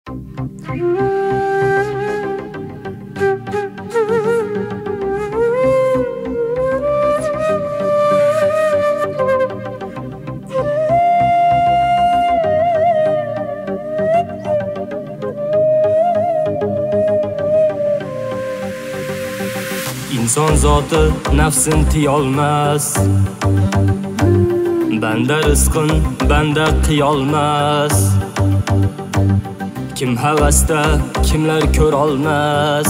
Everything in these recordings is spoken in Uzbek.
İnson zoti nafsin tiyolmas, banda rizqin banda qiyolmas. Kim havasda kimlar ko'rolmas.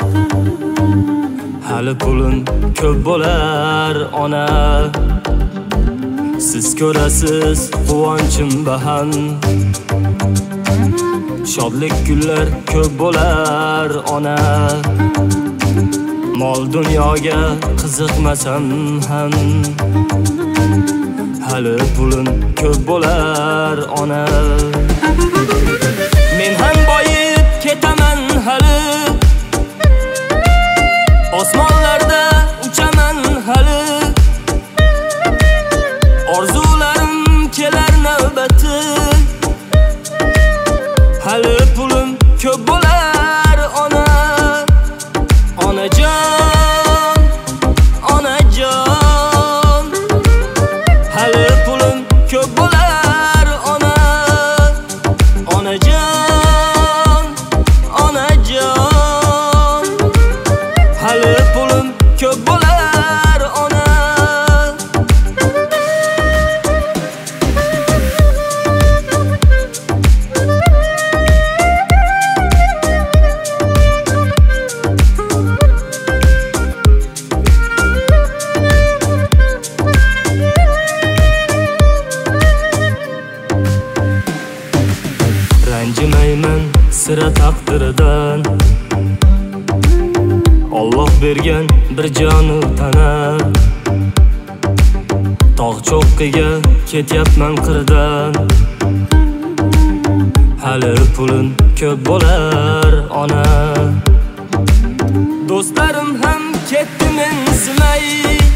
Hali pulim ko'p bo'lar ona, siz ko'rasiz quvonchim bahan. Shodlik kunlar ko'p bo'lar ona, mol dunyoga qiziqmasam ham. Hali pulim ko'p bo'lar ona, men ham boyib ketaman hali. Osmonlarda uchaman hali, orzularim kelar navbati. Hali pulim ko'p bo'lar ona, onajon, onajon. Hali pulim ko'p bo'lar ona, onajon, onajon. Hali pulim ko'p bo'lar ona. Ranjimayman sira taqdiridan, Alloh bergan bir jonu tana. Tog' cho'qqiga ketyapman qirdan, hali pulim ko'p bo'lar ona. Do'stlarim ham ketdi mensimay,